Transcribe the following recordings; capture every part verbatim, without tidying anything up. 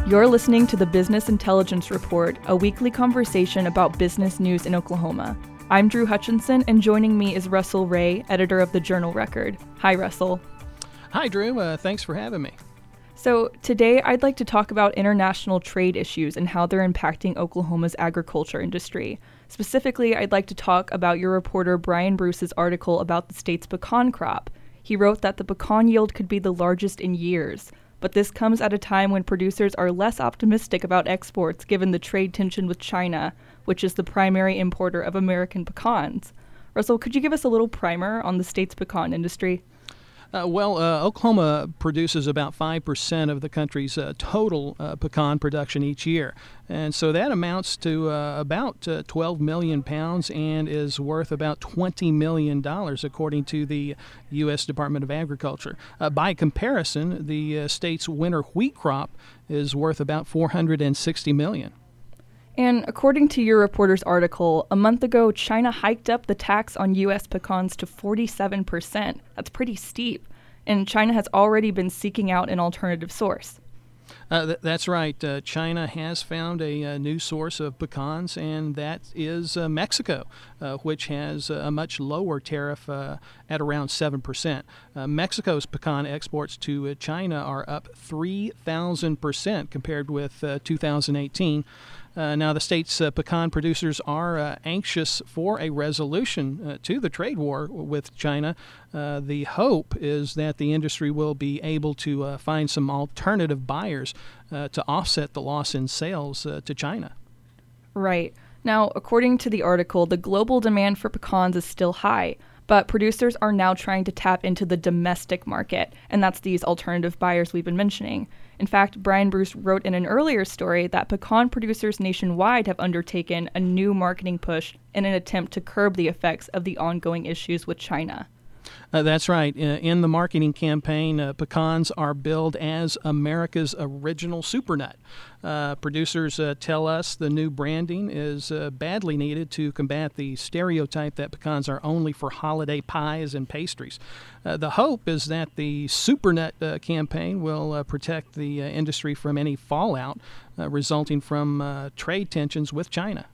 You're listening to the Business Intelligence Report, a weekly conversation about business news in Oklahoma. I'm Drew Hutchinson, and joining me is Russell Ray, editor of the Journal Record. Hi, Russell. Hi, Drew. Uh, thanks for having me. So today I'd like to talk about international trade issues and how they're impacting Oklahoma's agriculture industry. Specifically, I'd like to talk about your reporter Brian Bruce's article about the state's pecan crop. He wrote that the pecan yield could be the largest in years, but this comes at a time when producers are less optimistic about exports given the trade tension with China, which is the primary importer of American pecans. Russell, could you give us a little primer on the state's pecan industry? Uh, well, uh, Oklahoma produces about five percent of the country's uh, total uh, pecan production each year. And so that amounts to uh, about uh, twelve million pounds and is worth about twenty million dollars, according to the U S Department of Agriculture. Uh, by comparison, the uh, state's winter wheat crop is worth about four hundred sixty million dollars. And according to your reporter's article, a month ago, China hiked up the tax on U S pecans to forty-seven percent. That's pretty steep. And China has already been seeking out an alternative source. Uh, th- that's right. Uh, China has found a, a new source of pecans, and that is uh, Mexico, uh, which has a much lower tariff uh, at around seven percent. Uh, Mexico's pecan exports to uh, China are up three thousand percent compared with uh, two thousand eighteen. Uh, now, the state's uh, pecan producers are uh, anxious for a resolution uh, to the trade war with China. Uh, the hope is that the industry will be able to uh, find some alternative buyers uh, to offset the loss in sales uh, to China. Right. Now, according to the article, the global demand for pecans is still high, but producers are now trying to tap into the domestic market, and that's these alternative buyers we've been mentioning. In fact, Brian Bruce wrote in an earlier story that pecan producers nationwide have undertaken a new marketing push in an attempt to curb the effects of the ongoing issues with China. Uh, that's right. Uh, in the marketing campaign, uh, pecans are billed as America's original supernut. Uh, producers uh, tell us the new branding is uh, badly needed to combat the stereotype that pecans are only for holiday pies and pastries. Uh, the hope is that the supernut uh, campaign will uh, protect the uh, industry from any fallout uh, resulting from uh, trade tensions with China.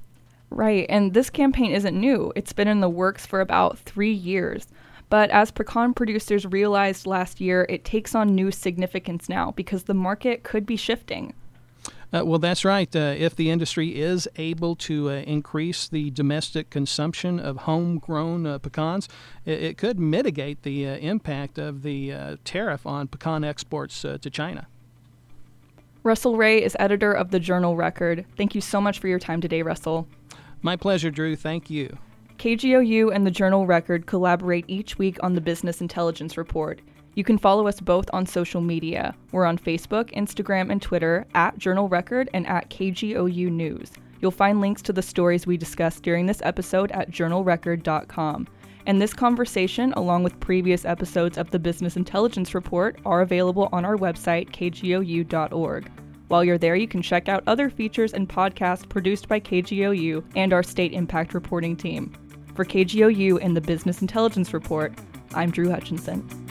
Right, and this campaign isn't new. It's been in the works for about three years. But as pecan producers realized last year, it takes on new significance now because the market could be shifting. Uh, well, that's right. Uh, if the industry is able to uh, increase the domestic consumption of homegrown uh, pecans, it, it could mitigate the uh, impact of the uh, tariff on pecan exports uh, to China. Russell Ray is editor of the Journal Record. Thank you so much for your time today, Russell. My pleasure, Drew. Thank you. K G O U and the Journal Record collaborate each week on the Business Intelligence Report. You can follow us both on social media. We're on Facebook, Instagram, and Twitter at Journal Record and at K G O U News. You'll find links to the stories we discussed during this episode at journal record dot com. And this conversation, along with previous episodes of the Business Intelligence Report, are available on our website, k g o u dot org. While you're there, you can check out other features and podcasts produced by K G O U and our state impact reporting team. For K G O U and the Business Intelligence Report, I'm Drew Hutchinson.